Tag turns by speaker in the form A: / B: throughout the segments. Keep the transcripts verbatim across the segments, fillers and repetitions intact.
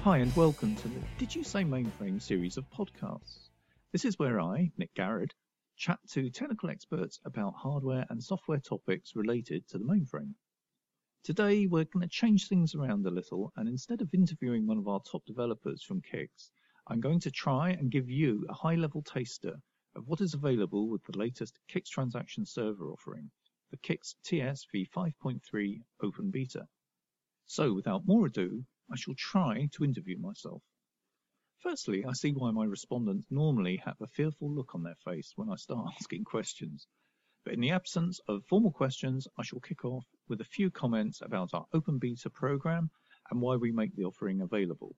A: Hi and welcome to the Did You Say Mainframe series of podcasts. This is where I, Nick Garrett, chat to technical experts about hardware and software topics related to the mainframe. Today we're going to change things around a little, and instead of interviewing one of our top developers from Kix, I'm going to try and give you a high-level taster of what is available with the latest Kix Transaction Server offering, the Kix T S v five point three Open Beta. So without more ado, I shall try to interview myself. Firstly, I see why my respondents normally have a fearful look on their face when I start asking questions. But in the absence of formal questions, I shall kick off with a few comments about our Open Beta program and why we make the offering available.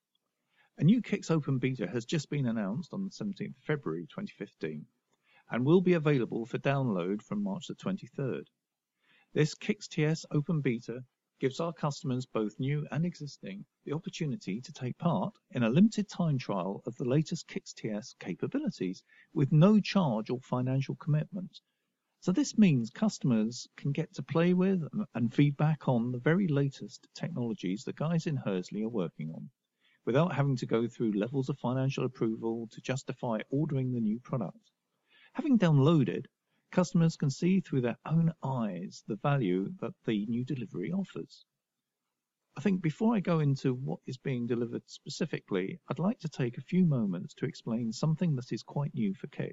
A: A new Kix Open Beta has just been announced on the seventeenth of February twenty fifteen and will be available for download from March the twenty-third. This Kix T S Open Beta gives our customers, both new and existing, the opportunity to take part in a limited time trial of the latest Kix T S capabilities with no charge or financial commitment. So this means customers can get to play with and feedback on the very latest technologies the guys in Hursley are working on, without having to go through levels of financial approval to justify ordering the new product. Having downloaded, customers can see through their own eyes the value that the new delivery offers. I think before I go into what is being delivered specifically, I'd like to take a few moments to explain something that is quite new for Kix.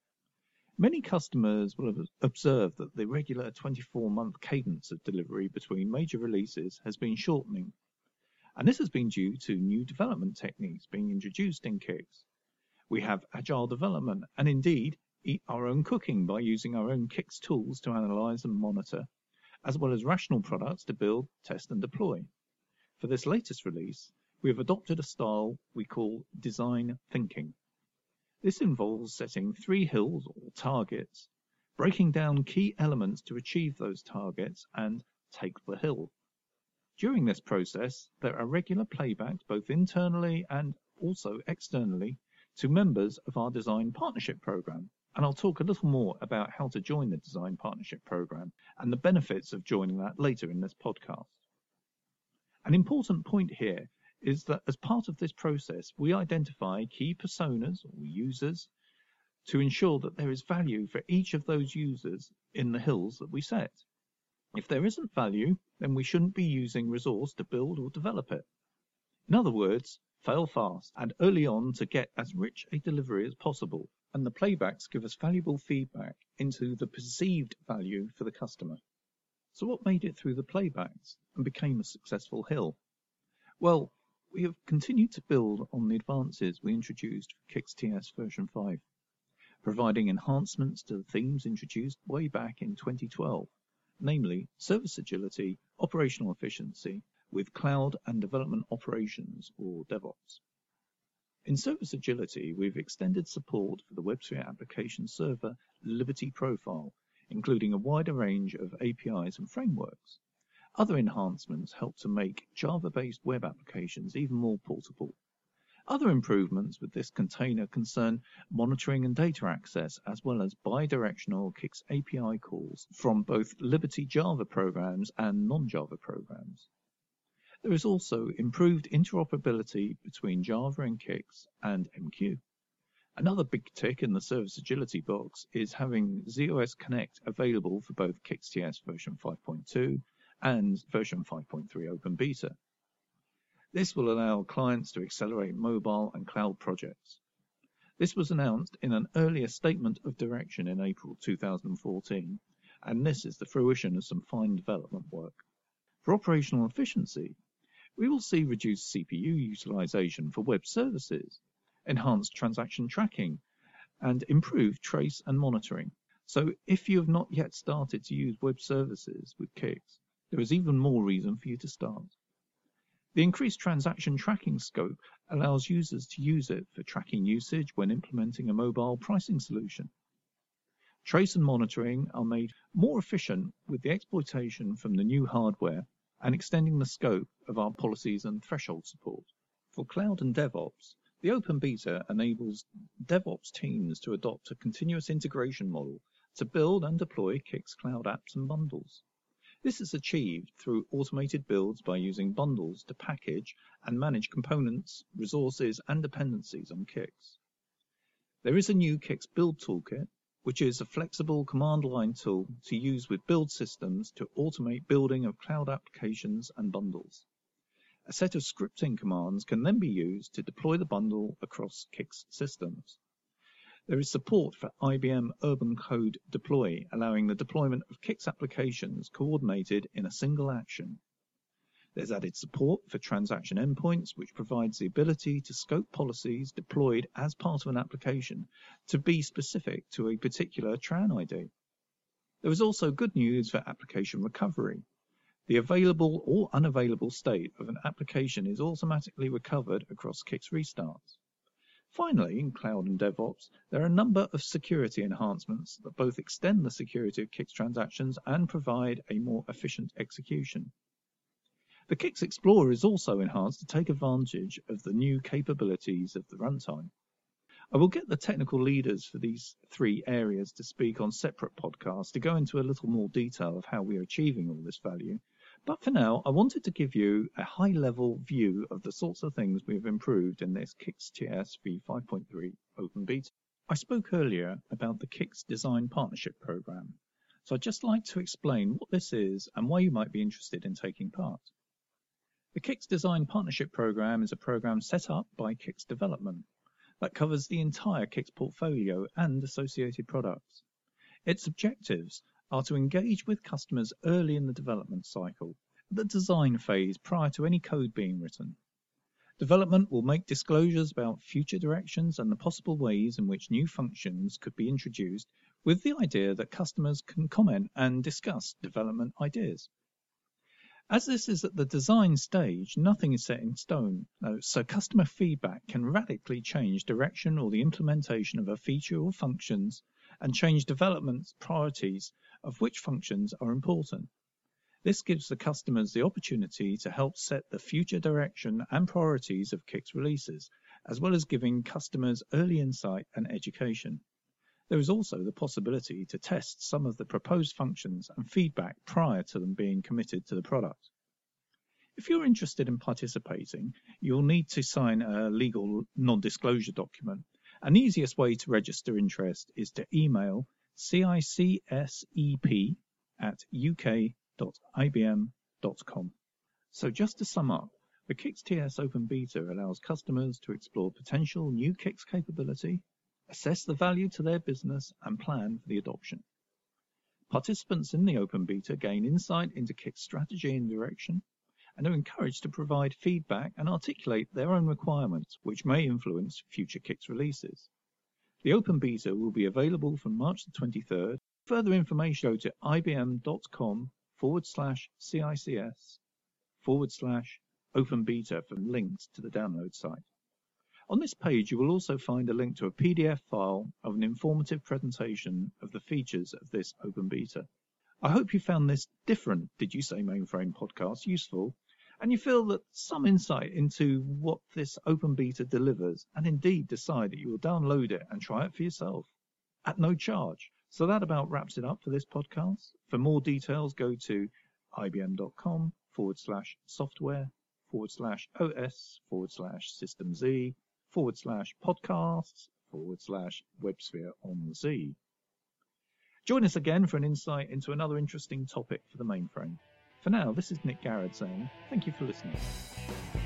A: Many customers will have observed that the regular twenty-four month cadence of delivery between major releases has been shortening, and this has been due to new development techniques being introduced in Kix. We have agile development and indeed eat our own cooking by using our own Kix tools to analyze and monitor, as well as rational products to build, test and deploy. For this latest release, we have adopted a style we call design thinking. This involves setting three hills or targets, breaking down key elements to achieve those targets, and take the hill. During this process, there are regular playbacks both internally and also externally to members of our design partnership program. And I'll talk a little more about how to join the Design Partnership Program and the benefits of joining that later in this podcast. An important point here is that as part of this process, we identify key personas or users to ensure that there is value for each of those users in the hills that we set. If there isn't value, then we shouldn't be using resource to build or develop it. In other words, fail fast and early on to get as rich a delivery as possible. And the playbacks give us valuable feedback into the perceived value for the customer. So what made it through the playbacks and became a successful hill? Well, we have continued to build on the advances we introduced for Kix T S version five, providing enhancements to the themes introduced way back in twenty twelve, namely service agility, operational efficiency, with cloud and development operations or DevOps. In Service Agility, we've extended support for the WebSphere application server Liberty Profile, including a wider range of A P Is and frameworks. Other enhancements help to make Java-based web applications even more portable. Other improvements with this container concern monitoring and data access, as well as bidirectional Kix A P I calls from both Liberty Java programs and non-Java programs. There is also improved interoperability between Java and Kix and M Q. Another big tick in the Service Agility box is having Z O S Connect available for both Kix T S version five point two and version five point three Open Beta. This will allow clients to accelerate mobile and cloud projects. This was announced in an earlier statement of direction in April two thousand fourteen, and this is the fruition of some fine development work. For operational efficiency, we will see reduced C P U utilization for web services, enhanced transaction tracking, and improved trace and monitoring. So if you have not yet started to use web services with Kix, there is even more reason for you to start. The increased transaction tracking scope allows users to use it for tracking usage when implementing a mobile pricing solution. Trace and monitoring are made more efficient with the exploitation from the new hardware and extending the scope of our policies and threshold support. For cloud and DevOps, the Open Beta enables DevOps teams to adopt a continuous integration model to build and deploy Kix cloud apps and bundles. This is achieved through automated builds by using bundles to package and manage components, resources, and dependencies on Kix. There is a new Kix Build Toolkit, which is a flexible command line tool to use with build systems to automate building of cloud applications and bundles. A set of scripting commands can then be used to deploy the bundle across Kix systems. There is support for I B M Urban Code Deploy, allowing the deployment of Kix applications coordinated in a single action. There's added support for transaction endpoints, which provides the ability to scope policies deployed as part of an application to be specific to a particular Tran I D. There is also good news for application recovery. The available or unavailable state of an application is automatically recovered across Kix restarts. Finally, in Cloud and DevOps, there are a number of security enhancements that both extend the security of Kix transactions and provide a more efficient execution. The Kix Explorer is also enhanced to take advantage of the new capabilities of the runtime. I will get the technical leaders for these three areas to speak on separate podcasts to go into a little more detail of how we are achieving all this value. But for now, I wanted to give you a high-level view of the sorts of things we have improved in this Kix T S v five point three Open Beta. I spoke earlier about the Kix Design Partnership Program, so I'd just like to explain what this is and why you might be interested in taking part. The Kix Design Partnership Program is a program set up by Kix Development that covers the entire Kix portfolio and associated products. Its objectives are to engage with customers early in the development cycle, at the design phase prior to any code being written. Development will make disclosures about future directions and the possible ways in which new functions could be introduced, with the idea that customers can comment and discuss development ideas. As this is at the design stage, nothing is set in stone, so customer feedback can radically change direction or the implementation of a feature or functions and change development priorities of which functions are important. This gives the customers the opportunity to help set the future direction and priorities of Kix releases, as well as giving customers early insight and education. There is also the possibility to test some of the proposed functions and feedback prior to them being committed to the product. If you're interested in participating, you'll need to sign a legal non-disclosure document. An easiest way to register interest is to email cicsep at u k dot i b m dot com. So just to sum up, the Kix T S Open Beta allows customers to explore potential new Kix capability, assess the value to their business, and plan for the adoption. Participants in the Open Beta gain insight into Kix strategy and direction, and are encouraged to provide feedback and articulate their own requirements, which may influence future Kix releases. The Open Beta will be available from March the twenty-third. Further information, go to ibm.com forward slash CICS forward slash Open Beta for links to the download site. On this page, you will also find a link to a P D F file of an informative presentation of the features of this Open Beta. I hope you found this different Did You Say Mainframe podcast useful, and you feel that some insight into what this Open Beta delivers, and indeed decide that you will download it and try it for yourself at no charge. So that about wraps it up for this podcast. For more details, go to ibm.com forward slash software forward slash os forward slash systemz forward slash podcasts forward slash WebSphere on the Z. Join us again for an insight into another interesting topic for the mainframe. For now, this is Nick Garrett saying thank you for listening.